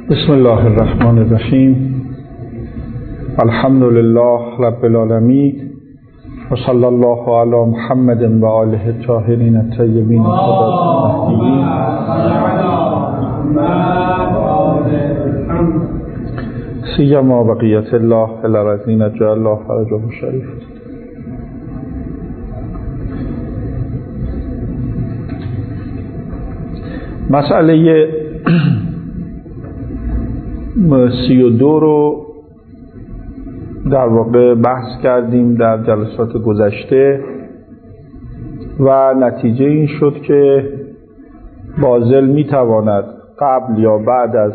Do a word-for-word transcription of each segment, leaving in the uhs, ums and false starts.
بسم الله الرحمن الرحیم. الحمد لله رب العالمین و صلی الله علی محمد و آله الطاهرین الطیبین الطاهرین. سیما بقیت الله الذین جعل الله فرجهم شریف. مسئله سی و دو رو در واقع بحث کردیم در جلسات گذشته و نتیجه این شد که باذل میتواند قبل یا بعد از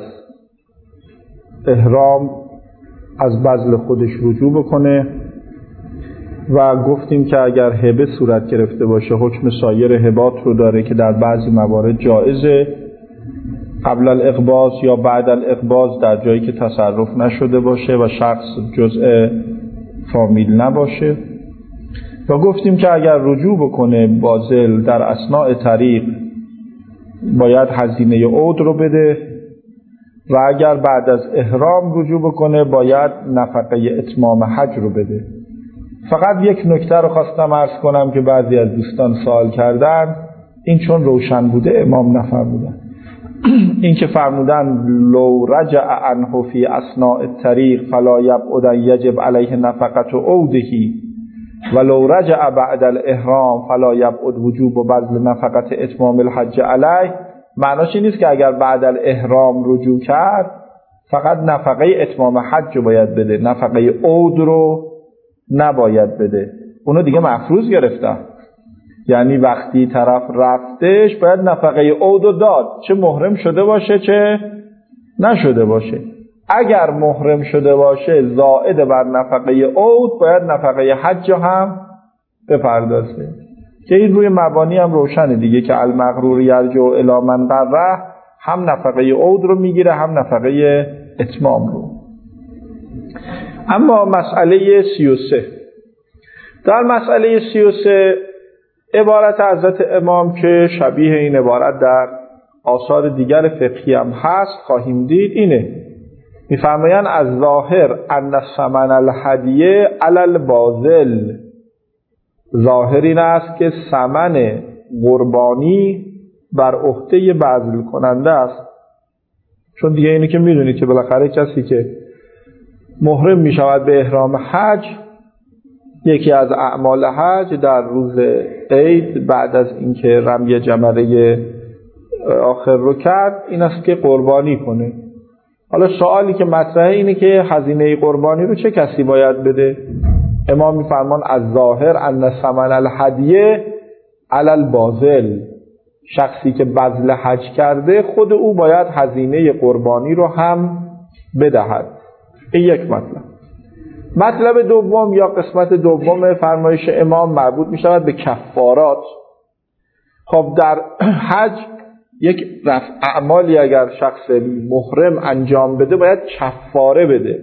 احرام از بذل خودش رجوع بکنه و گفتیم که اگر هبه صورت گرفته باشه حکم سایر هبات رو داره که در بعضی موارد جایزه قبل الاقباض یا بعد الاقباض در جایی که تصرف نشده باشه و شخص جزء فامیل نباشه و گفتیم که اگر رجوع بکنه باذل در اثناء طریق باید هزینه عود رو بده و اگر بعد از احرام رجوع بکنه باید نفقه اتمام حج رو بده. فقط یک نکته رو خواستم عرض کنم که بعضی از دوستان سوال کردن، این چون روشن بوده امام نفرمودن. این که فرمودن لو رجع عنه فی اثناء الطریق فلا یبعد یجب علیه نفقة عودهی و لو رجع بعد الاحرام فلا یبعد وجوب و بذل نفقة اتمام الحج علیه، معناش این نیست که اگر بعد الاحرام رجوع کرد فقط نفقه اتمام حج رو باید بده، نفقه عود رو نباید بده، اونو دیگه مفروض گرفته. یعنی وقتی طرف رفتش باید نفقه عود رو داد، چه محرم شده باشه چه نشده باشه. اگر محرم شده باشه زائد بر نفقه عود باید نفقه حج هم بپردازه، که این روی مبانی هم روشنه دیگه که المغرور یرجع الی من غره، هم نفقه عود رو میگیره هم نفقه اتمام رو. اما مسئله سی و سه، در مسئله سی و سه عبارت حضرت امام که شبیه این عبارت در آثار دیگر فقهی هم هست خواهیم دید اینه، میفرمایند از ظاهر ان ثمن الهدیه علی الباذل، ظاهر این است که ثمن قربانی بر عهده بذل کننده است. چون دیگه اینه که میدونید که بالاخره کسی که محرم میشود به احرام حج، یکی از اعمال حج در روز عید بعد از اینکه رمی جمره آخر رو کرد این است که قربانی کنه. حالا سوالی که مطرحه اینه که هزینه قربانی رو چه کسی باید بده؟ امام میفرمان از ظاهر ان ثمن الهدیه علی الباذل، شخصی که بذل حج کرده خود او باید هزینه قربانی رو هم بدهد. این یک مطلب. مطلب دوم یا قسمت دوم فرمایش امام مربوط می شود به کفارات. خب در حج یک رفع اعمالی اگر شخص محرم انجام بده باید کفاره بده.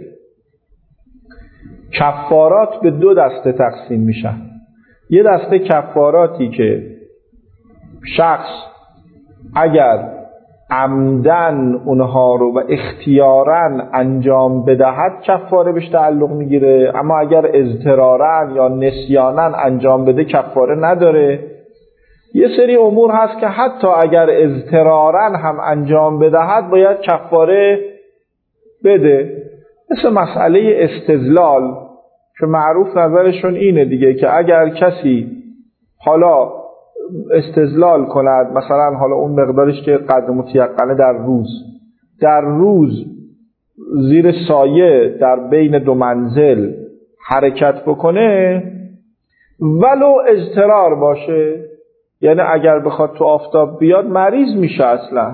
کفارات به دو دسته تقسیم میشن. یه دسته کفاراتی که شخص اگر عمدن اونها رو و اختیاراً انجام بدهد کفاره بهش تعلق میگیره، اما اگر اضطراراً یا نسیاناً انجام بده کفاره نداره. یه سری امور هست که حتی اگر اضطراراً هم انجام بدهد باید کفاره بده، مثل مسئله استدلال که معروف نظرشون اینه دیگه که اگر کسی حالا استدلال کند، مثلا حالا اون مقدارش که قدر متیقنه در روز در روز زیر سایه در بین دو منزل حرکت بکنه ولو اضطرار باشه، یعنی اگر بخواد تو آفتاب بیاد مریض میشه، اصلا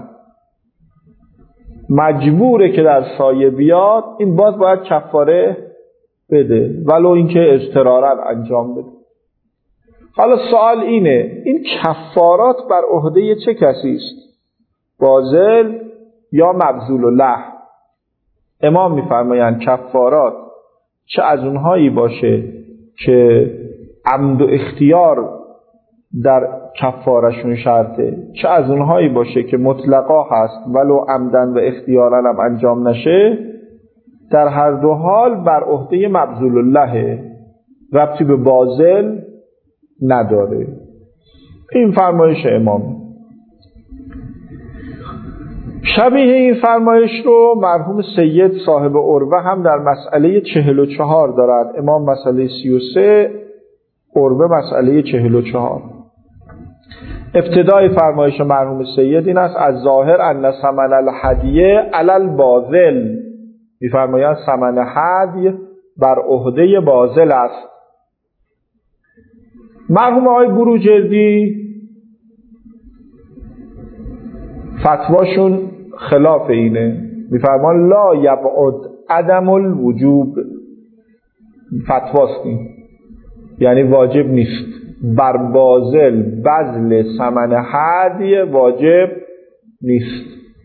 مجبوره که در سایه بیاد، این باز باید کفاره بده ولو اینکه اضطرارا انجام بده. حالا سوال اینه این کفارات بر عهده چه کسی است؟ باذل یا مبذول له؟ امام میفرمایند کفارات چه از اونهایی باشه که عمد و اختیار در کفارشون شرطه، چه از اونهایی باشه که مطلقا هست ولو عمدن و اختیارا هم انجام نشه، در هر دو حال بر عهده مبذول الله، ربطی به باذل نداره. این فرمایش امام. شبیه این فرمایش رو مرحوم سید صاحب عروه هم در مسئله چهل و چهار دارد. امام مسئله سی و سه، عروه مسئله چهل و چهار. ابتدای فرمایش مرحوم سید این است: از ظاهر ان ثمن الهدیه علی الباذل. می‌فرمایند ثمن هدی بر عهده باذل است. مرحوم آقای بروجردی فتواشون خلاف اینه، می‌فرمان لا یبعد عدم الوجوب. فتواست این، یعنی واجب نیست بر باذل بذل ثمن هدی، واجب نیست.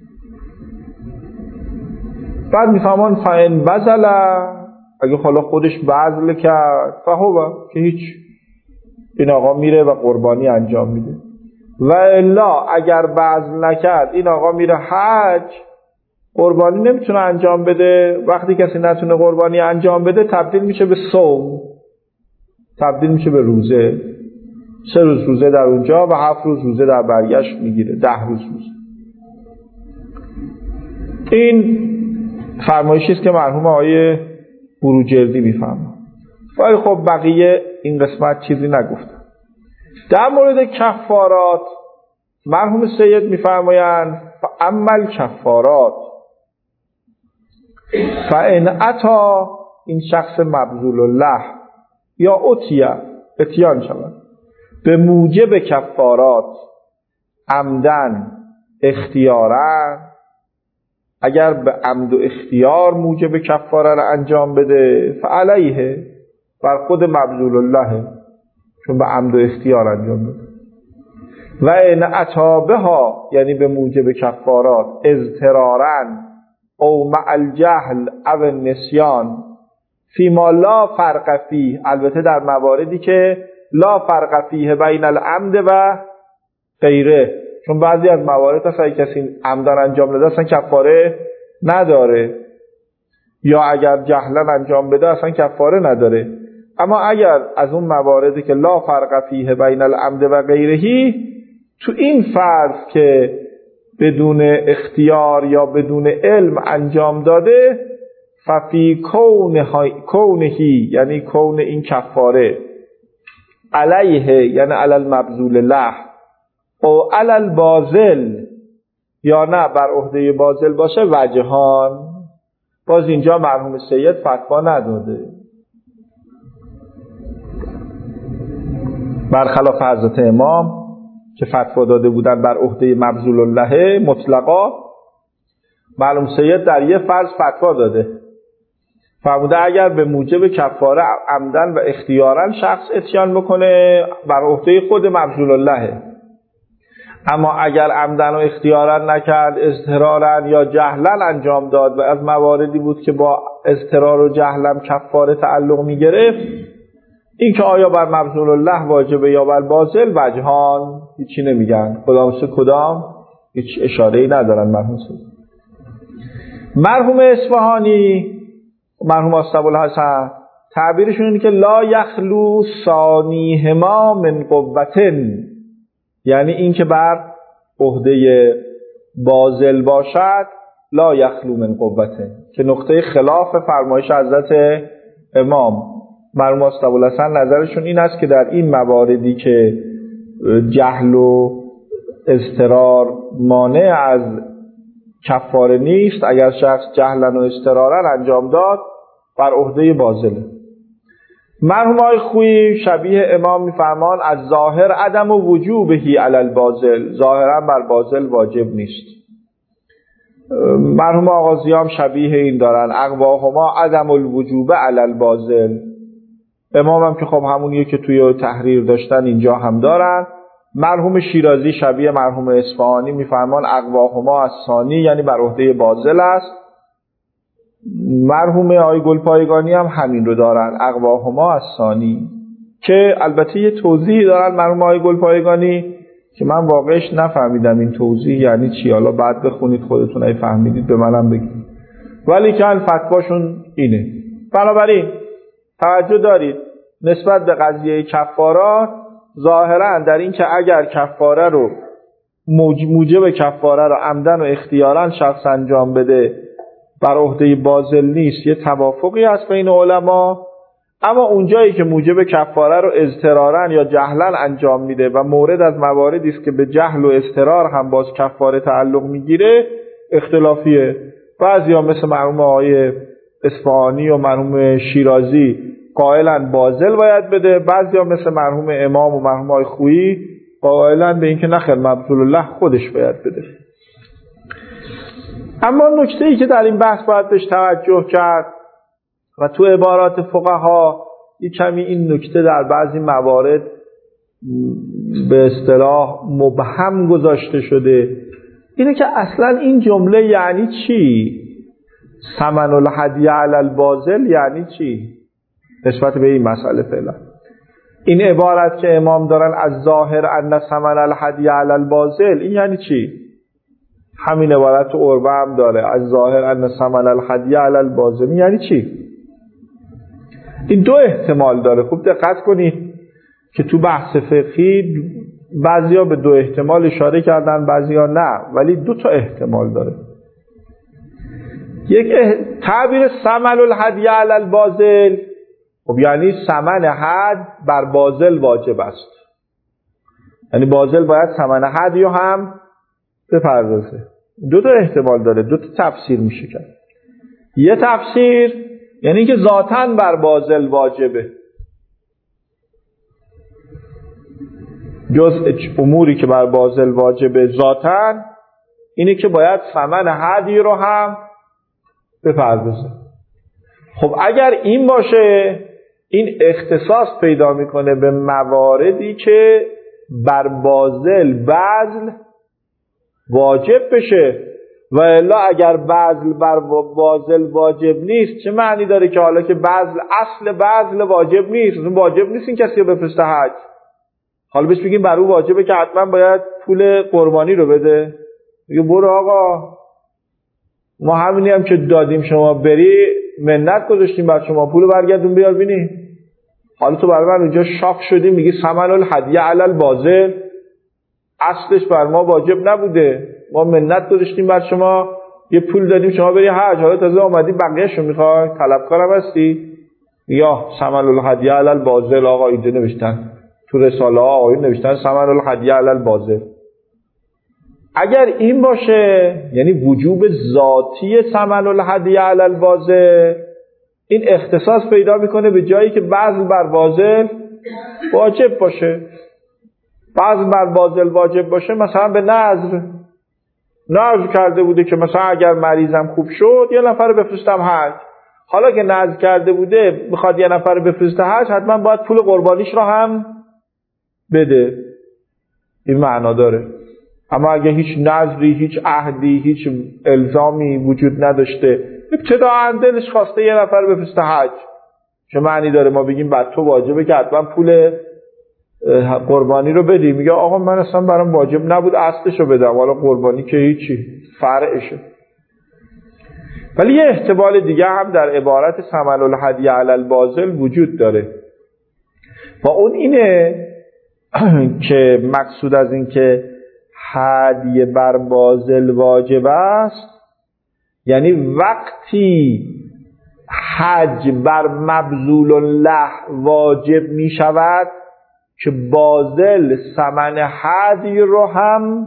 بعد می‌فرمان فإن بذل، اگه حالا خودش بذل کرد فهو، که هیچ، این آقا میره و قربانی انجام میده. و الا اگر بذل نکرد، این آقا میره حج، قربانی نمیتونه انجام بده. وقتی کسی نتونه قربانی انجام بده تبدیل میشه به صوم، تبدیل میشه به روزه. سه روز روزه در اونجا و هفت روز روزه در برگشت میگیره، ده روز روزه. این فرمایشی است که مرحوم آقای بروجردی میفهمه. ولی خب بقیه این قسمت چیزی نگفتن. در مورد کفارات مرحوم سید میفرمایند عمل کفارات فإن اتی، این شخص مبذول الله یا اتیه، اتیان شود به موجب کفارات عمدن اختیارا، اگر به عمد و اختیار موجب کفاره را انجام بده فعلیه، بر خود مبذول الله، چون به عمد و اختیار انجام بده. و ان اتابها، یعنی به موجب کفارات اضطرارا او مع الجهل او النسیان فیما لا فرق فیه، البته در مواردی که لا فرق فیه بین العمد و غیره، چون بعضی از موارد اصلا کسی عمدن انجام بده اصلا کفاره نداره، یا اگر جهلا انجام بده اصلا کفاره نداره. اما اگر از اون مواردی که لا فرق فیه بین العمد و غیرهی، تو این فرض که بدون اختیار یا بدون علم انجام داده، ففی کونهی، یعنی کون این کفاره علیه، یعنی علی المبذول له، او علی الباذل، یا نه بر عهده باذل باشه، وجهان. باز اینجا مرحوم سید فتوا نداده، برخلاف حضرت امام که فتوا داده بودن بر عهده مبذول الله مطلقا. مرحوم سید در یه فرض فتوا داده، فرموده اگر به موجب کفاره عمدن و اختیارا شخص اتیان بکنه بر عهده خود مبذول الله، اما اگر عمدن و اختیارا نکرد، اضطرارا یا جهلا انجام داد و از مواردی بود که با اضطرار و جهلم کفاره تعلق می گرفت، این که آیا بر مبذول الله واجبه یا بر باذل، وجهان، هیچی نمیگن، کدام سه کدام، هیچ اشاره‌ای ندارن. مرحوم سید مرحوم اصفهانی، مرحوم ابوالحسن، تعبیرشون اینه که لا یخلو ثانیهما من قوتن، یعنی این که بر عهده باذل باشد لا یخلو من قوتن، که نقطه خلاف فرمایش حضرت امام. مرحوم ابوالحسن نظرشون این است که در این مواردی که جهل و اضطرار مانع از کفاره نیست، اگر شخص جهلا و اضطرارا انجام داد بر عهده باذله. مرحوم آقای خویی شبیه امام میفرمان از ظاهر عدم و وجوبهی علی الباذل، ظاهرا بر باذل واجب نیست. مرحوم آغازی هم شبیه این دارن، اقواهما عدم الوجوب علی الباذل. امام هم که خب همونیه که توی تحریر داشتن اینجا هم دارن. مرحوم شیرازی شبیه مرحوم اصفهانی میفرمان اقواهما از ثانی، یعنی بر عهده باذل است. مرحوم آقای گلپایگانی هم همین رو دارن، اقواهما از ثانی. که البته یه توضیحی دارن مرحوم آقای گلپایگانی که من واقعش نفهمیدم این توضیح یعنی چی. حالا بعد بخونید خودتون اگه فهمیدید به منم بگید. ولی که فتواشون اینه. بنابراین توجه دارید نسبت به قضیه کفارات ظاهرا در این که اگر کفاره رو موجب کفاره رو عمدن و اختیارا شخص انجام بده بر عهده باذل نیست، یه توافقی هست بین علما. اما اونجایی که موجب کفاره رو اضطرارا یا جهلا انجام میده و مورد از مواردی است که به جهل و اضطرار هم باز کفاره تعلق میگیره، اختلافیه. بعضیا مثل مرحوم آقای اصفهانی و مرحوم شیرازی قائلن باذل باید بده، بعضیا مثل مرحوم امام و مرحوم آقای خویی قائلن به اینکه نخیر مبذول الله خودش باید بده. اما نکته‌ای که در این بحث باید بهش توجه کرد و تو عبارات فقها یه کمی این نکته در بعضی موارد به اصطلاح مبهم گذاشته شده، اینه که اصلا این جمله یعنی چی؟ ثمن الهدیه علی الباذل یعنی چی؟ نسبت به این مسئله فعلا این عبارت که امام دارن از ظاهر ان ثمن الهدیه علی الباذل، این یعنی چی؟ همین عبارت تو عربه هم داره از ظاهر ان ثمن الهدیه علی الباذل، یعنی چی؟ این دو احتمال داره. خوب دقت کنید که تو بحث فقهی بعضیا به دو احتمال اشاره کردن بعضیا نه، ولی دو تا احتمال داره. یک اه... تعبیر ثمن الهدیه علی الباذل خب یعنی ثمن حد بر باذل واجب است، یعنی باذل باید ثمن حدیو هم بپردازه. دو تا احتمال داره، دو تا تفسیر میشه کرد. یه تفسیر یعنی که ذاتاً بر باذل واجبه، جز اموری که بر باذل واجبه ذاتاً اینه که باید ثمن حدی رو هم بپردازه. خب اگر این باشه این اختصاص پیدا میکنه به مواردی که بر باذل بذل واجب بشه، و الا اگر بذل بر باذل واجب نیست چه معنی داره که حالا که بذل اصل بذل واجب نیست، اون واجب نیست این کسی رو بفرسته حج، حالا بهش بگیم بر او واجبه که حتما باید پول قربانی رو بده؟ میگه برو آقا ما همینی هم که دادیم شما بری منت گذاشتیم بر شما، پول برگردون بیار بینی. حالا تو برای من اونجا شاق شدی میگی ثمن الهدیه علی الباذل، اصلش بر ما واجب نبوده، ما منت گذاشتیم بر شما یه پول دادیم شما بری حج، حالا تازه اومدی بقیه‌شو میخوای، طلبکارم هستی؟ یا ثمن الهدیه علی الباذل. آقا اینجا نوشتن تو رساله ها آقایون نوشتن ثمن الهدیه علی الباذل. اگر این باشه یعنی وجوب ذاتی ثمن الهدیه علی الباذل، این اختصاص پیدا میکنه به جایی که بذل بر باذل واجب باشه. بذل بر باذل واجب باشه مثلا به نذر نذر کرده بوده که مثلا اگر مریضم خوب شد یه نفر بفرستم حج، حالا که نذر کرده بوده میخواد یه نفر بفرسته حج حتما باید پول قربانیش رو هم بده، این معنا داره. اما اگه هیچ نذری، هیچ عهدی، هیچ الزامی وجود نداشته، ابتداء دلش خواسته یه نفر بفرسته حج، چه معنی داره ما بگیم بر تو واجبه که حتما پول قربانی رو بدی؟ میگه آقا من اصلا برام واجب نبود اصلشو بدم، حالا قربانی که هیچی فرعشه. ولی یه احتمال دیگه هم در عبارت ثمن الهدیه علی الباذل وجود داره و اون اینه که مقصود از این که هدیه بر باذل واجب است یعنی وقتی حج بر مبذول الله واجب می شود که باذل ثمن هدی رو هم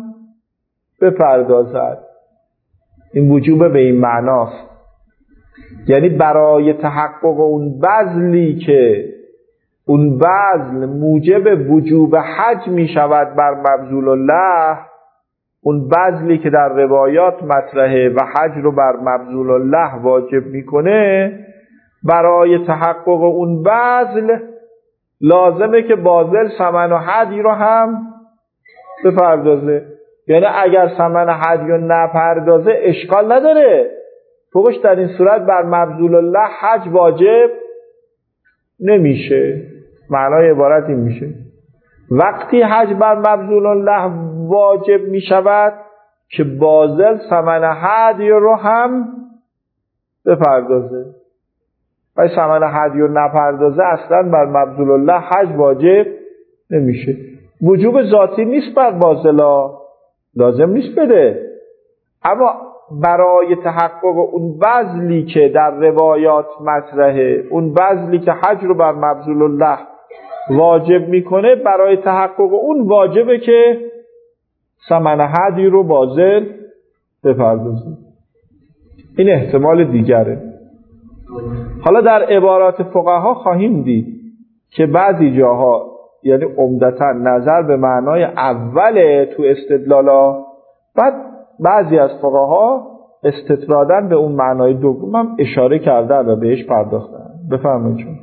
بپردازد. این وجوب به این معناست، یعنی برای تحقق اون بذلی که اون بذل موجب وجوب حج می شود بر مبذول الله، اون بذلی که در روایات مطرحه و حج رو بر مبذول الله واجب میکنه، برای تحقق اون بذل لازمه که باذل ثمن و هدی رو هم بپردازه. یعنی اگر ثمن هدی رو نپردازه اشکال نداره، فوقش در این صورت بر مبذول الله حج واجب نمیشه. معنای عبارت این میشه وقتی حج بر مبذول الله واجب میشود که باذل ثمن هدی رو هم بپردازه و ثمن هدی رو نپردازه اصلا بر مبذول الله حج واجب نمیشه. وجوب ذاتی نیست بر باذلا، لازم نیست بده، اما برای تحقق اون بذلی که در روایات مطرحه، اون بذلی که حج رو بر مبذول الله واجب میکنه، برای تحقق اون واجبه که ثمن هدی رو باذل بپردازه. این احتمال دیگره. حالا در عبارات فقها خواهیم دید که بعضی جاها یعنی عمدتاً نظر به معنای اوله تو استدلالا، بعد بعضی از فقها استطرادن به اون معنای دوم هم اشاره کردن و بهش پرداختن. بفرمایید چون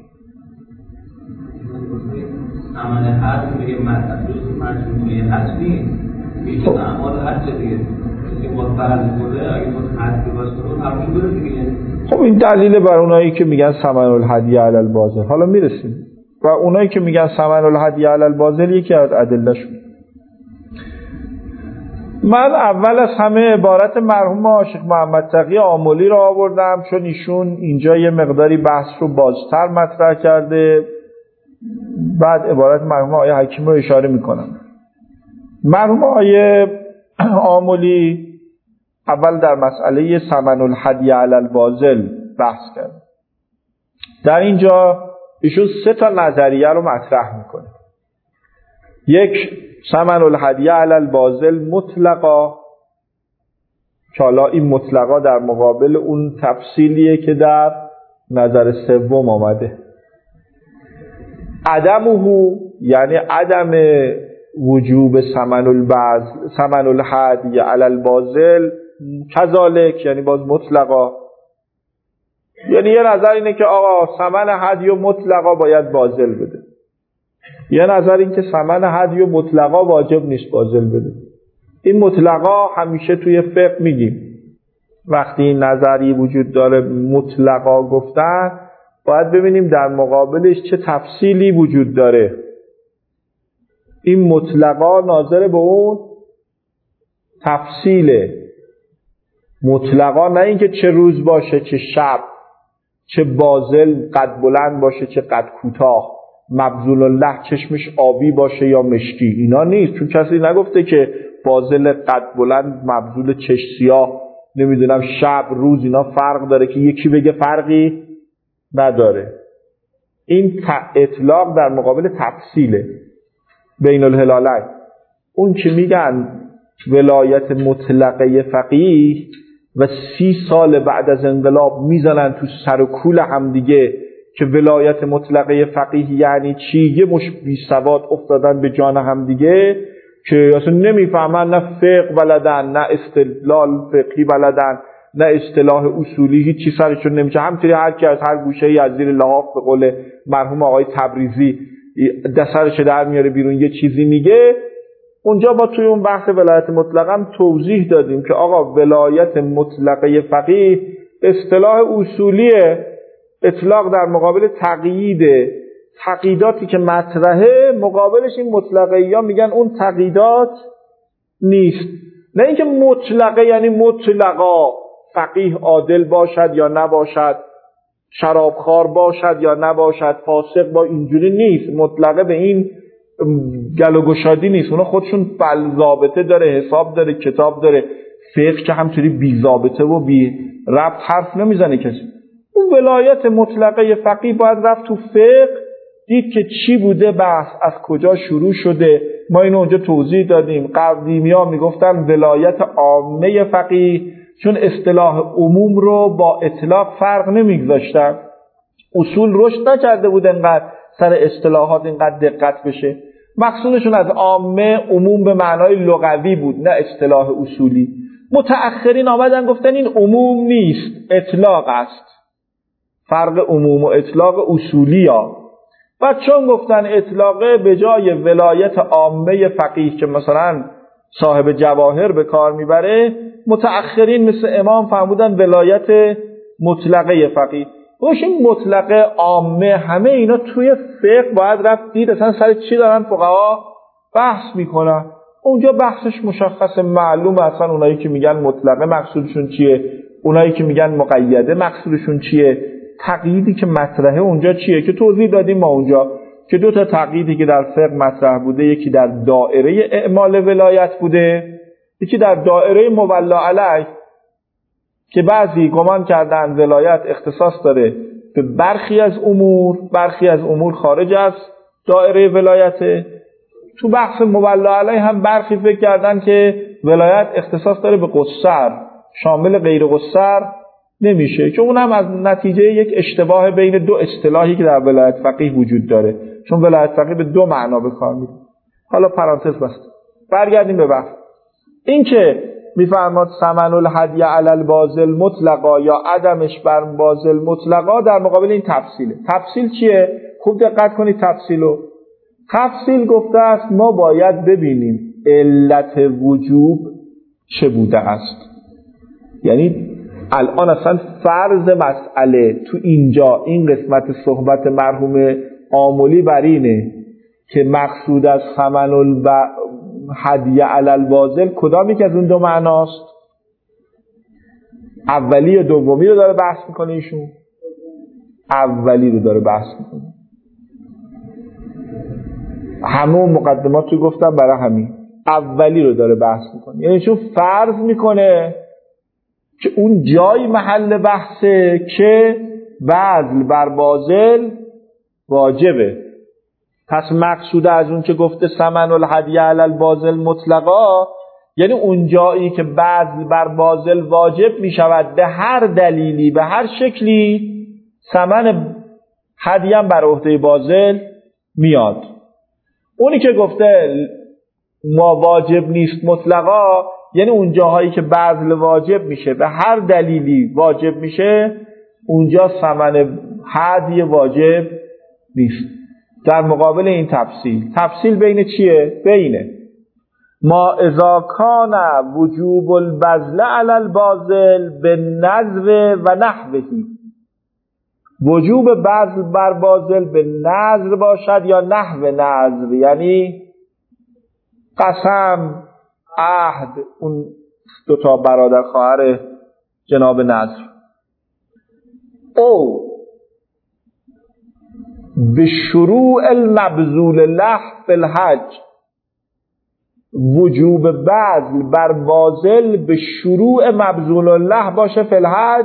عمل حج میگه مطلب مجموعه حج نیست، میشه اعمال حج دیگه که ما فرض بوده اگه ما حج باشه همون بره دیگه. خب این دلیل بر اونایی که میگن ثمن الهدی علی الباذل. حالا میرسیم و اونایی که میگن ثمن الهدی علی الباذل یکی از ادله‌شون. من اول از همه عبارت مرحوم شیخ محمد تقی آملی رو آوردم چون ایشون اینجا یه مقداری بحث رو بازتر مطرح کرده. بعد عبارت مرحوم آقای حکیم رو اشاره میکنم. مرحوم آقای آملی اول در مسئله ثمن الهدی علی الباذل بحث کرد. در اینجا ایشون سه تا نظریه رو مطرح میکنه. یک، ثمن الهدی علی الباذل مطلقا، که حالا این مطلقا در مقابل اون تفصیلیه که در نظر سوم آمده. عدمه یعنی عدم وجوب ثمن البذل ثمن الهدی علی الباذل کذالک، یعنی باز مطلقا، یعنی یه نظر اینه که آقا ثمن هدی و مطلقا باید باذل بده، یه نظر این که ثمن هدی و مطلقا واجب نیست باذل بده. این مطلقا همیشه توی فقه میگیم وقتی این نظری وجود داره مطلقا گفتن، باید ببینیم در مقابلش چه تفصیلی وجود داره. این مطلقا ناظر به اون تفصیله. مطلقا نه اینکه چه روز باشه، چه شب، چه باذل قد بلند باشه، چه قد کوتاه، مبذول الله چشمش آبی باشه یا مشکی، اینا نیست. چون کسی نگفته که باذل قد بلند مبذول چشم سیاه، نمیدونم شب روز، اینا فرق داره که یکی بگه فرقی نداره. این اطلاق در مقابل تفصیله بین الهلالین. اون که میگن ولایت مطلقه فقیه و سی سال بعد از انقلاب میزنن تو سر و کول هم دیگه که ولایت مطلقه فقیه یعنی چی، یه مش بی سواد افتادن به جان هم دیگه که اصلا نمیفهمن، نه فقه بلدن، نه استدلال فقهی بلدن، نه اصطلاح اصولی، هیچ چی سرشون نمیشه. همینطوری هر کی از هر گوشه‌ای از زیر لحاف به قول مرحوم آقای تبریزی دسترش در میاره بیرون یه چیزی میگه. اونجا با توی اون بحث ولایت مطلقه هم توضیح دادیم که آقا ولایت مطلقه فقیه اصطلاح اصولیه، اطلاق در مقابل تقیید. تقییداتی که مطرحه مقابلش این مطلقه ها میگن اون تقییدات نیست. نه اینکه مطلقه یعنی مطلقا فقیه عادل باشد یا نباشد، شرابخوار باشد یا نباشد، فاسق با، اینجوری نیست. مطلقه به این گل و گشادی نیست. اونا خودشون ضابطه داره، حساب داره، کتاب داره. فقه که همطوری بی ضابطه و بی ربط حرف نمیزنه کسی. اون ولایت مطلقه فقیه باید رفت تو فقه، دید که چی بوده بحث، از کجا شروع شده. ما اینو اونجا توضیح دادیم. قدیمی ها میگفتن ولایت عامه فقیه، چون اصطلاح عموم رو با اطلاق فرق نمیگذاشتن. اصول رشد نکرده بود انقدر سر اصطلاحات اینقدر دقت بشه. مقصودشون از عامه عموم به معنای لغوی بود، نه اصطلاح اصولی. متأخرین آمدن گفتن این عموم نیست، اطلاق است. فرق عموم و اطلاق اصولی ها. و چون گفتن اطلاقه به جای ولایت عامه فقیه که مثلا صاحب جواهر به کار میبره، متأخرین مثل امام فرمودن ولایت مطلقه فقیه. باشه مطلق عامه همه اینا توی فقه باید رفت دید اصلا سر چی دارن فقها بحث میکنن. اونجا بحثش مشخصه، معلومه اصلا اونایی که میگن مطلقه مقصودشون چیه، اونایی که میگن مقیده مقصودشون چیه، تقییدی که مطرحه اونجا چیه که توضیح دادیم ما اونجا که دو تا تقییدی که در فقه مطرح بوده، یکی در دایره اعمال ولایت بوده، یکی در دایره مولا علیه که بعضی گمان کردن ولایت اختصاص داره به برخی از امور، برخی از امور خارج از دایره ولایته. تو بحث مولا علیه هم برخی فکر کردن که ولایت اختصاص داره به قصر، شامل غیر قصر نمیشه، که اونم از نتیجه یک اشتباه بین دو اصطلاحی که در ولایت فقیه وجود داره، چون ولایت فقیه به دو معنا به کار میره. حالا پرانتز بسته، برگردیم به بحث. این که میفرماد ثمن الهدی علی الباذل مطلقا یا عدمش بر باذل مطلقا، در مقابل این تفصیله. تفصیل چیه؟ خوب دقت کنید تفصیلو. تفصیل گفته است ما باید ببینیم علت وجوب چه بوده است. یعنی الان اصلا فرض مسئله تو اینجا این قسمت صحبت مرحوم آملی بر اینه که مقصود از ثمن الهدی علی الباذل کدامی که از اون دو معناست؟ اولی و دومی رو داره بحث میکنه ایشون. اولی رو داره بحث میکنه. همون مقدمات رو گفتم برای همین اولی رو داره بحث میکنه. یعنی چون فرض میکنه که اون جای محل بحثه که بذل بر باذل واجبه. پس مقصود از اون که گفته ثمن الهدی علی الباذل مطلقا، یعنی اون جایی که بذل بر باذل واجب میشود به هر دلیلی به هر شکلی، ثمن هدیه هم بر عهده باذل میاد. اونی که گفته ما واجب نیست مطلقا، یعنی اون جاهایی که بذل واجب میشه به هر دلیلی واجب میشه، اونجا ثمن هدیه واجب نیست. در مقابل این تفصیل، تفصیل بین چیه؟ بینه ما اذا کان وجوب البذل علی الباذل بالنذر و نحوه، وجوب بذل بر باذل به نذر باشد یا نحو نذر، یعنی قسم، عهد، اون دو تا برادر خواهر جناب نذر، او به شروع المبذول له فی الحج، وجوب بذل بر باذل به شروع مبذول له باشه فی الحج،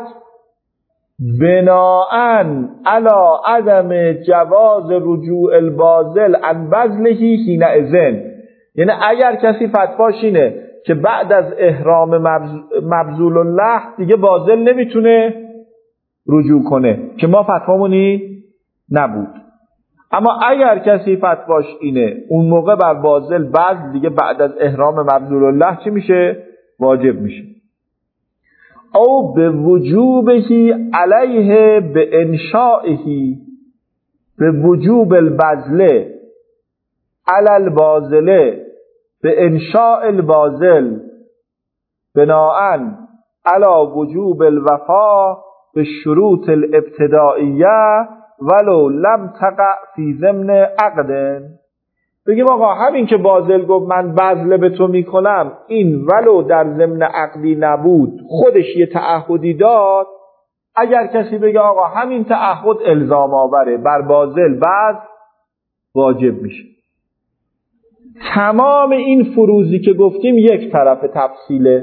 بناءً علی عدم جواز رجوع الباذل عن بذله حینئذ. یعنی اگر کسی فتواش اینه که بعد از احرام مبذول الله دیگه باذل نمیتونه رجوع کنه، که ما فتوامونی نبود، اما اگر کسی فتواش اینه اون موقع بر باذل بذل دیگه بعد از احرام مبذول الله چی میشه؟ واجب میشه. او به وجوبهی علیه به انشائهی، به وجوب البذل علی الباذل به انشاء الباذل بناءً علی وجوب الوفا به شروط الابتدائیه ولو لم تقع فی ضمن عقد. بگیم آقا همین که باذل گفت من بذل به تو میکنم، این ولو در ضمن عقدی نبود، خودش یه تعهدی داد، اگر کسی بگه آقا همین تعهد الزام آوره، بر باذل بذل واجب میشه. تمام این فروضی که گفتیم یک طرف تفصیله،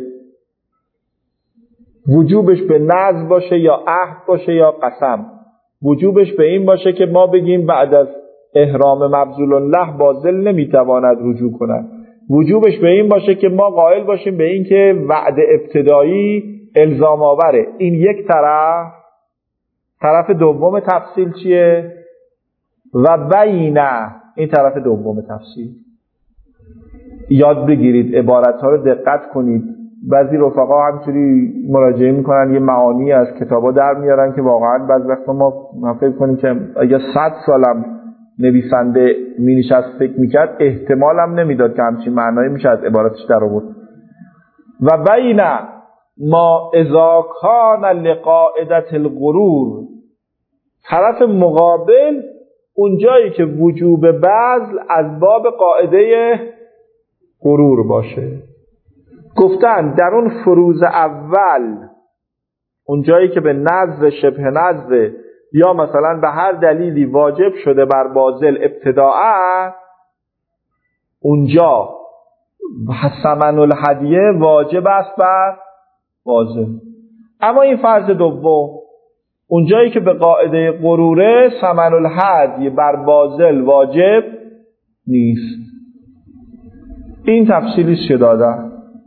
وجوبش به نذر باشه یا عهد باشه یا قسم. وجوبش به این باشه که ما بگیم بعد از احرام مبذول الله باذل نمیتواند رجوع کند. وجوبش به این باشه که ما قائل باشیم به این که وعده ابتدایی الزام آوره. این یک طرف. طرف دوم تفصیل چیه؟ و بینه، این طرف دوم تفصیل. یاد بگیرید، عبارت ها رو دقت کنید. بعضی رفقا همچوری مراجعه میکنن، یه معانی از کتابا در میارن که واقعا بعضی وقتا ما فکر کنیم که اگه صد سالم نویسنده می نشست فکر میکرد احتمالم نمیداد که همچین معنایی میشه از عبارتش در آورد. و بین ما اذا کان لقاعدة الغرور طرف مقابل اونجایی که وجوب بذل از باب قاعده غرور باشه. گفتن در اون فروض اول اونجایی که به نذر شبه نذر یا مثلا به هر دلیلی واجب شده بر باذل ابتداء، اونجا ثمن الهدیه واجب است بر باذل. اما این فرض دوم اونجایی که به قاعده غروره ثمن الهدیه بر باذل واجب نیست. این تفصیلی چه داده؟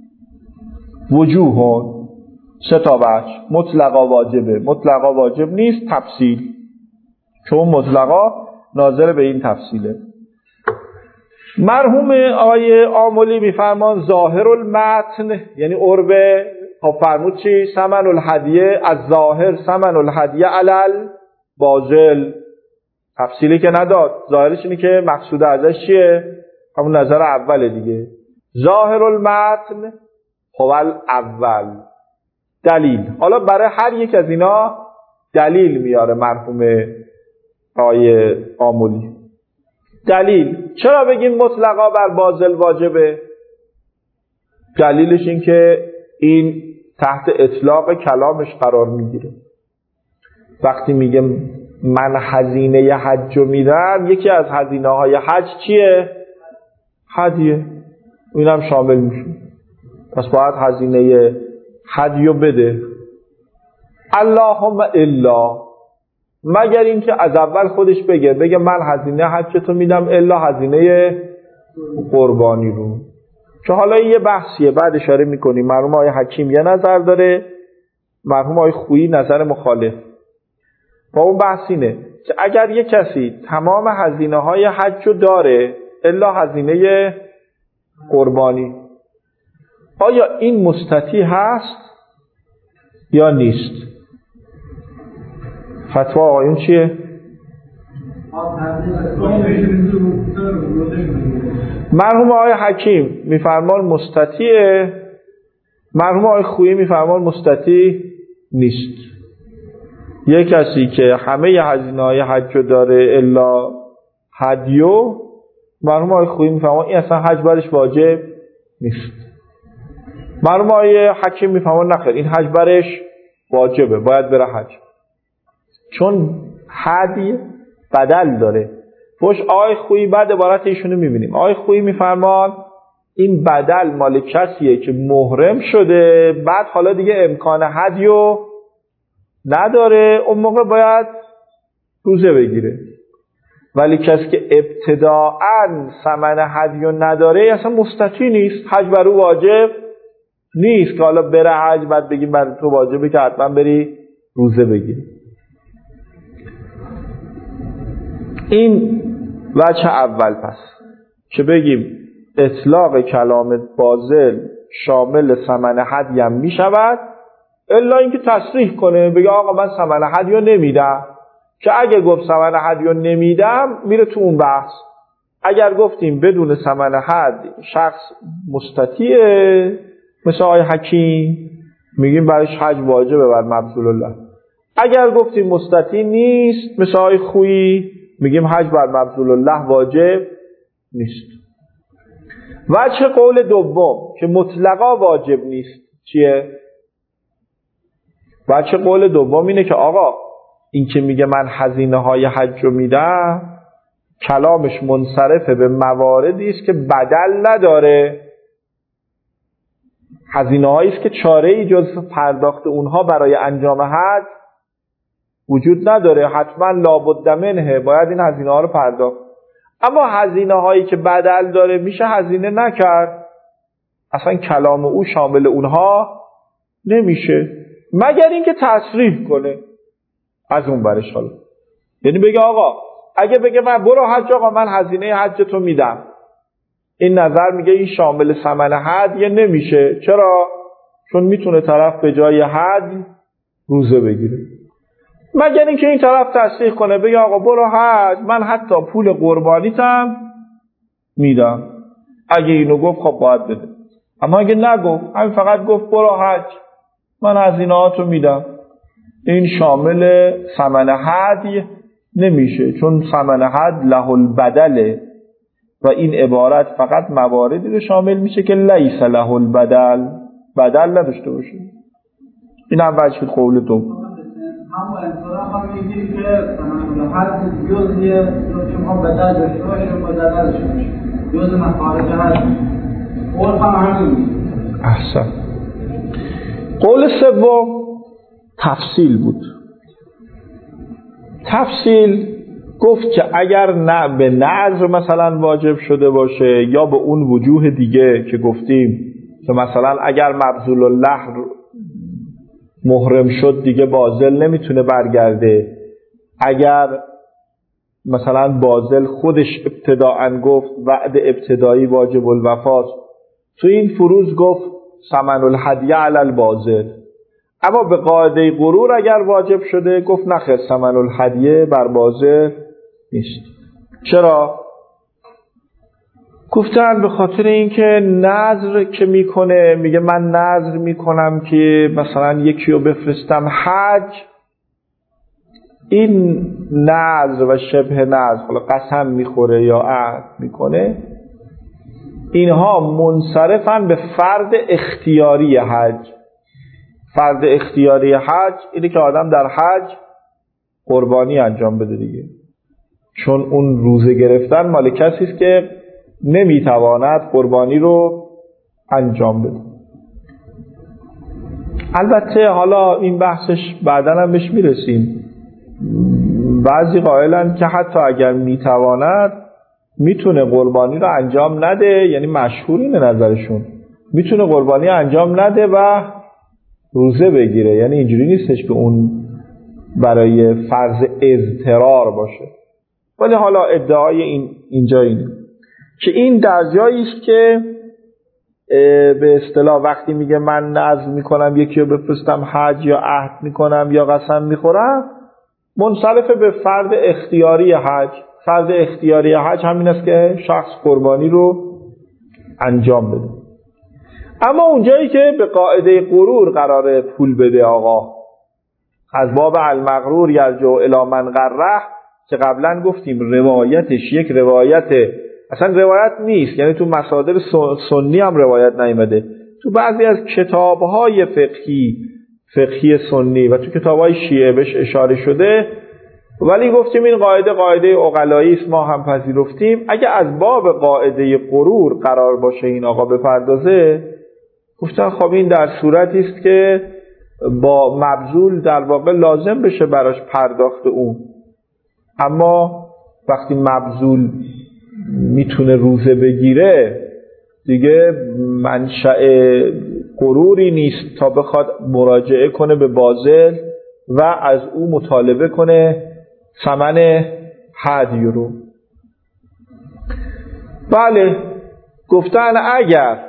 وجوه سه تا وجه. مطلقا واجبه، مطلقا واجب نیست، تفصیل. چون مطلقا ناظر به این تفصیله. مرحوم آقای آملی میفرمان ظاهر المتن یعنی عرب، خب فرمود چی؟ ثمن الهدیه از ظاهر ثمن الهدیه علل باذل. تفصیلی که نداد، ظاهرش اینه که مقصود ازش چیه؟ همون نظر اوله دیگه. ظاهر المتن هو الاول. دلیل، حالا برای هر یک از اینا دلیل میاره مرحوم آقای آملی. دلیل چرا بگیم مطلقا بر باذل واجبه؟ دلیلش این که این تحت اطلاق کلامش قرار میگیره. وقتی میگه من هزینه حج رو میدم، یکی از هزینه های حج چیه؟ هدیه. اینم شامل میشه. پس باید هزینه هدیه بده. اللهم الا، مگر اینکه از اول خودش بگه بگه من هزینه حج تو میدم الا هزینه قربانی رو. که حالا یه بحثیه بعد اشاره میکنیم. مرحوم آقای حکیم یه نظر داره، مرحوم آقای خویی نظر مخالف. با اون بحث اینه که اگر یه کسی تمام هزینه های حج رو داره الا هزینه قربانی، آیا این مستطیع هست یا نیست؟ فتوا آقایون چیه؟ مرحوم آقای حکیم میفرمان مستطیعه، مرحوم آقای خویی میفرمان مستطیع نیست. یک کسی که همه هزینه های حج رو داره الا هدیو، مرحوم آقای خویی میفرمان این اصلا حج برش واجب نیست. مرحوم آقای حکیم میفرمان نخیر، این حج برش واجبه، باید بره حج، چون هدیه بدل داره. فوش آقای خویی بعد عبارت ایشونو میبینیم. آقای خویی میفرمان این بدل مال کسیه که محرم شده، بعد حالا دیگه امکان هدیو نداره، اون موقع باید روزه بگیره. ولی کسی که ابتداءً ثمن هدیو نداره اصلا مستطیع نیست، حج بر او واجب نیست که حالا بره حج بعد بگیم بر تو واجبه که حتما بری روزه بگیری. این وجه اول. پس که بگیم اطلاق کلام باذل شامل ثمن هدی هم می شود، الا اینکه تصریح کنه بگه آقا من ثمن هدی رو نمیدم، که اگه گفت ثمن هدی رو نمیدم میره تو اون بحث. اگر گفتیم بدون ثمن هدی شخص مستطیعه مثل آقای حکیم، میگیم برایش حج واجبه بر مبذول الله. اگر گفتیم مستطیع نیست مثل آقای خویی، میگیم حج بر مبذول الله واجب نیست. وجه قول دوم که مطلقا واجب نیست چیه؟ وجه قول دوم اینه که آقا این که میگه من هزینه های حج رو میدم، کلامش منصرفه به مواردی است که بدل نداره. هزینه هایی است که چاره ای جز پرداخت اونها برای انجام حج وجود نداره، حتما لابد منه، باید این هزینه ها رو پرداخت. اما هزینه هایی که بدل داره میشه هزینه نکرد، اصلا کلام او شامل اونها نمیشه، مگر اینکه تصریح کنه از اون برش. حالا یعنی بگه آقا اگه بگه من برو حج، آقا من هزینه حج تو میدم، این نظر میگه این شامل ثمن هدیه نمیشه. چرا؟ چون میتونه طرف به جای هدی روزه بگیره. مگر اینکه این طرف تصریح کنه بگه آقا برو حج، من حتی پول قربانیتم میدم. اگه اینو گفت خب باید بده. اما اگه نگفت، همین فقط گفت برو حج، من هزینه‌هاتو میدم، این شامل ثمن هدی نمیشه، چون ثمن هد له البدله و این عبارت فقط مواردی رو شامل میشه که لیس له البدل، بدل نداشته باشه. این هم وجه قول دوم. هم انصارا هم میگیم که ثمن هد جزیه که ما بدل داشته باشیم و بدل نداشته باشیم، جز مخارج هد قول هم همین. احسن. قول سوم تفصیل بود. تفصیل گفت که اگر نه به نظر مثلا واجب شده باشه یا به اون وجوه دیگه که گفتیم که مثلا اگر مبذول الله محرم شد دیگه باذل نمیتونه برگرده، اگر مثلا باذل خودش ابتداءً گفت وعد ابتدایی واجب الوفاست، تو این فروض گفت ثمن الهدیه علی الباذل. اما به قاعده غرور اگر واجب شده گفت نخیر ثمن الهدیه بر باذل نیست. چرا؟ گفتن به خاطر اینکه نذر که میکنه، میگه من نذر میکنم که مثلا یکی رو بفرستم حج، این نذر و شبه نذر، حالا قسم میخوره یا عهد میکنه، اینها منصرفن به فرد اختیاری حج. فرد اختیاری حج اینه که آدم در حج قربانی انجام بده دیگه، چون اون روزه گرفتن مال کسی است که نمیتواند قربانی رو انجام بده. البته حالا این بحثش بعداً هم بهش میرسیم. بعضی قائلن که حتی اگر میتواند میتونه قربانی رو انجام نده، یعنی مشهور اینه نظرشون، میتونه قربانی انجام نده و روزه بگیره، یعنی اینجوری نیستش که اون برای فرض اضطرار باشه. ولی حالا ادعای این اینجا اینه که این در جایی است که به اصطلاح وقتی میگه من نذر میکنم یکی رو بفرستم حج یا عهد میکنم یا قسم میخورم، منصرف به فرد اختیاری حج. فرد اختیاری حج همین است که شخص قربانی رو انجام بده. اما اونجایی که به قاعده غرور قراره پول بده آقا، از باب المغرور یرجع الی من غره که قبلا گفتیم روایتش یک روایت اصلا روایت نیست، یعنی تو مصادر سنی هم روایت نیامده، تو بعضی از کتاب‌های فقهی فقهی سنی و تو کتاب‌های شیعه بهش اشاره شده، ولی گفتیم این قاعده قاعده عقلایی است، ما هم پذیرفتیم. اگه از باب قاعده غرور قرار باشه این آقا بپردازه، گفتن خب این در صورتی است که با مبذول در واقع لازم بشه براش پرداخت اون، اما وقتی مبذول میتونه روزه بگیره دیگه منشأ غروری نیست تا بخواد مراجعه کنه به باذل و از او مطالبه کنه ثمن هدی رو. بله، گفتن اگر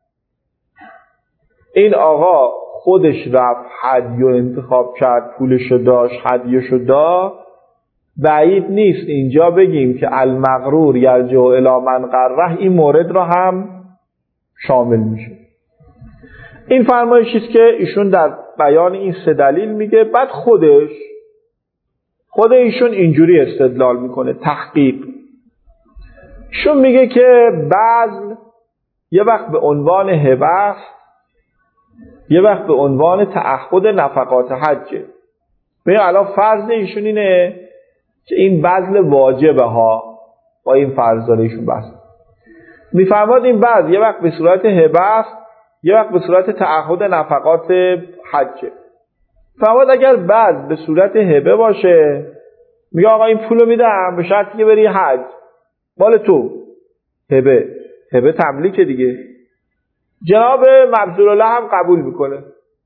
این آقا خودش رفت هدی رو انتخاب کرد، پولشو داشت، هدیشو داد، بعید نیست اینجا بگیم که المغرور یرجع الی من غره این مورد را هم شامل میشه. این فرمایشی است که ایشون در بیان این سه دلیل میگه. بعد خودش خود ایشون اینجوری استدلال میکنه، تحقیق. ایشون میگه که بذل یه وقت به عنوان هبه است، یه وقت به عنوان تعهد نفقات حجه. ببین الان فرض ایشون اینه که این بذل واجبه ها، با این فرض داره ایشون بحث میفرماد این بذل یه وقت به صورت هبه است، یه وقت به صورت تعهد نفقات حجه. فرماد اگر بذل به صورت هبه باشه، میگه آقا این پولو میدم به شرطی که بری حج، مال تو. هبه هبه تملیکه دیگه. جناب مبذول الله هم قبول میکنه.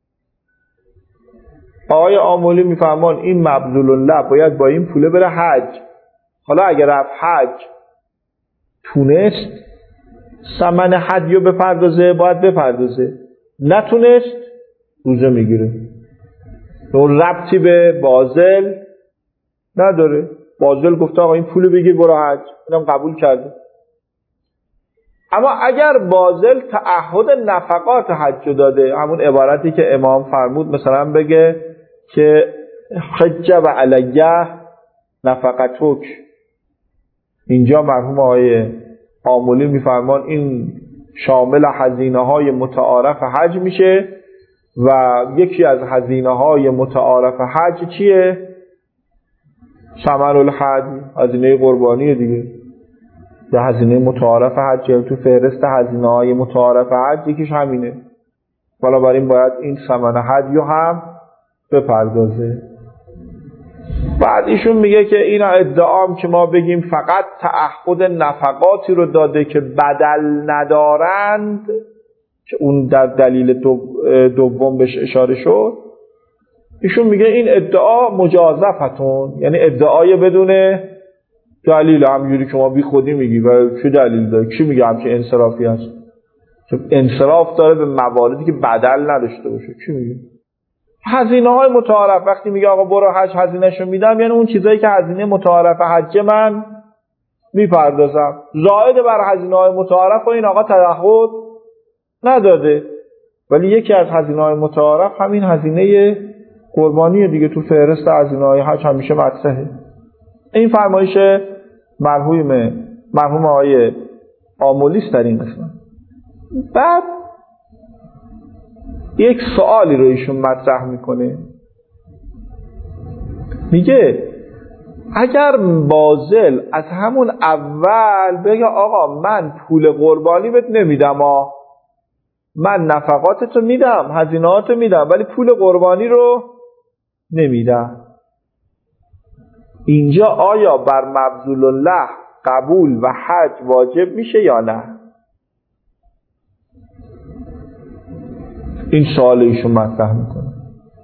آقای آمولی میفهمان این مبذول الله باید با این پوله بره حج. حالا اگر رفت حج تونست ثمن هدیو بپردازه باید بپردازه، نتونست روزه میگیره. اون ربطی به باذل نداره. باذل گفته آقا این پولو بگیر برو حج، اینم قبول کرده. اما اگر باذل تعهد نفقات حج داده، همون عبارتی که امام فرمود مثلا بگه که حج و علیه نفقتک. اینجا مرحوم آقای آملی میفرمان این شامل هزینه های متعارف حج میشه و یکی از هزینه های متعارف حج چیه؟ ثمن الحج، هزینه قربانی دیگه. یا هزینه متعارف حج تو فهرست هزینه های متعارف حج یکیش همینه. بنابراین باید این ثمن حج رو هم بپردازه. بعد ایشون میگه که اینا ادعام که ما بگیم فقط تعهد نفقاتی رو داده که بدل ندارند، که اون در دلیل دوم بهش اشاره شد، ایشون میگه این ادعا مجازفتون، یعنی ادعای بدون دلیل، همینجوری که ما بی خودی میگی و چه دلیل داره؟ کی میگه همچه انصرافی هست؟ انصراف داره به مواردی که بدل نداشته باشه. کی میگه؟ هزینه های متعارف. وقتی میگه آقا برو حج هزینه‌شو میدم، یعنی اون چیزایی که هزینه متعارف حج من میپردازم. زائد بر هزینه های متعارف و این آقا تعهد نداده، ولی یکی از هزینه های متعارف همین هزینه قربانی دیگه تو فهرست هزینه های حج همیشه مطرحه. این فرمایش مرحوم مرحوم آقای آملی در این قسمت. بعد یک سوالی رو ایشون مطرح میکنه، میگه اگر باذل از همون اول بگه آقا من پول قربانی بهت نمیدم، ها من نفقاتتو میدم، هزینهاتو میدم، ولی پول قربانی رو نمیدم، اینجا آیا بر مبذول الله قبول و حج واجب میشه یا نه؟ این سوال ایشون مطرح میکنه.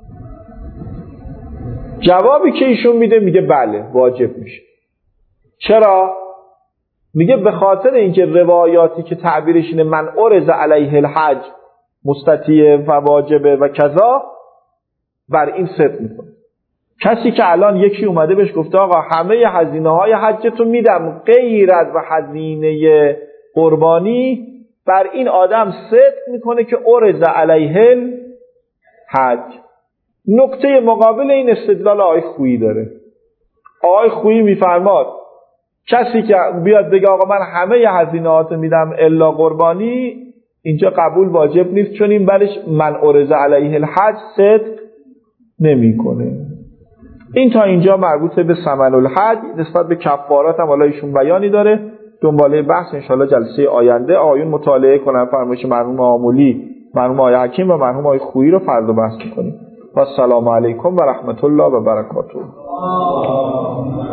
جوابی که ایشون میده میگه بله واجب میشه. چرا؟ میگه به خاطر اینکه روایاتی که تعبیرش اینه من عرض علیه الحج مستطیع و واجبه و کذا بر این صدق میکنه. کسی که الان یکی اومده بهش گفته آقا همه هزینه های حجتو میدم غیر از و هزینه قربانی، بر این آدم صدق میکنه که عرض علیه الحج. نکته مقابل این استدلال آقای خویی داره. آقای خویی میفرماد کسی که بیاد بگه آقا من همه هزینه‌هاتو میدم الا قربانی، اینجا قبول واجب نیست، چون این برش من عرض علیه الحج صدق نمیکنه. این تا اینجا مربوط به ثمن الحج. نسبت به کفارات هم حالا ایشون بیانی داره. دنباله بحث انشالله جلسه آینده آیون مطالعه کنن. فرمایش مرحوم آملی، مرحوم آقای حکیم و مرحوم آقای خویی رو فردا بحث کنیم. و السلام علیکم و رحمت الله و برکاته.